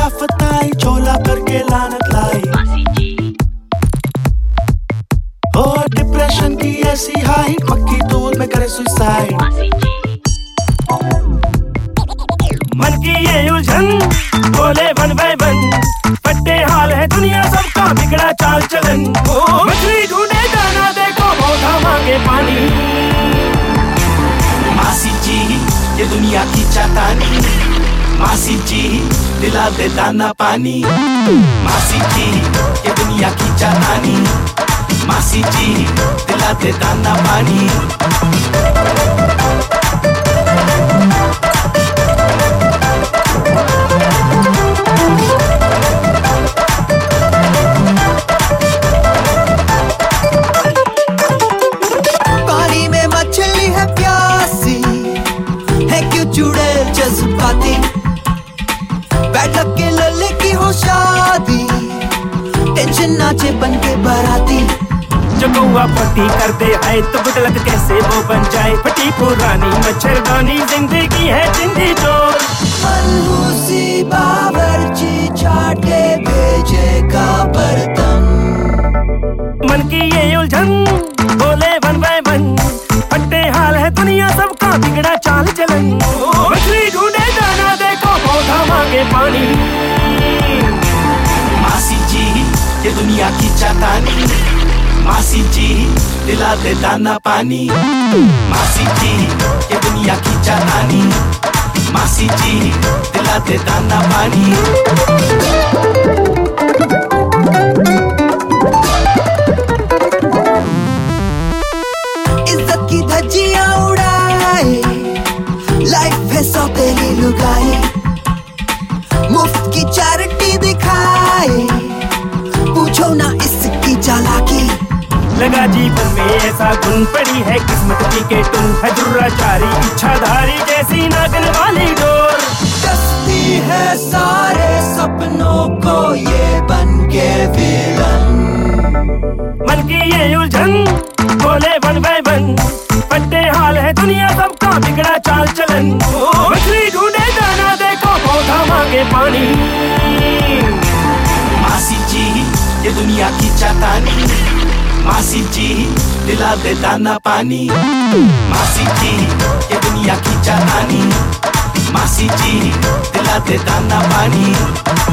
आफत आई, चोला करके लानत लाई। हो डिप्रेशन की ऐसी हाई, मक्खी दूर में करे सुसाइड। मन की ये उलझन बोले वन बाय वन, फटे हाल है दुनिया सबका बिगड़ा चाल चलन। मछली ढूंढे दाना देखो पौधा मांगे पानी। मासी जी ये दुनिया की चातानी, मासी जी दिला दे दाना पानी। मासी जी ये दुनिया की चातानी, मासी जी दिला दे दाना पानी। पानी में मछली है प्यासी, है क्यों चुड़ैल जज्बाती। बैठक के लल्ले की हो शादी, टेंशन नाचे बन के बाराती। जो कौआ पट्टी कर दे आए तो गुदलक कैसे वो बन जाए। फटी पुरानी मच्छरदानी जिंदगी है जिंदी जोर। मनहूसी बावर्ची चाट के भेजेगा बर्तन। मन की ये उलझन बोले वन बाय वन, फटे हाल है दुनिया सबका बिगड़ा चाल चलन। मछली ढूंढे दाना देखो पौधा मांगे पानी। मासी जी ये दुनिया की चातानी, मासी जी दिला दे दाना पानी। मासी जी ये दुनिया की चातानी, मासी जी दिला दे दाना पानी। इज्जत की धज्जियां उड़ाए, लाइफ है सौतेली लुगाई। मुफ्त की चैरिटी दिखाए, पूछो ना इसकी चालाकी। लगा जीवन में ऐसा गुण, पड़ी है किस्मत की के टुन। है दुराचारी इच्छाधारी जैसी नागन वाली डोर। कसती है सारे सपनों को ये बन के विलन। मन की ये उलझन बोले वन बाय वन, फटे हाल है दुनिया सबका बिगड़ा चाल चलन। मछली ढूंढे दाना देखो पौधा मांगे पानी। मासी जी ये दुनिया की चातानी, मासी जी दिला दे दाना पानी। मासी जी ये दुनिया की चातानी, मासी जी दिला दे दाना पानी।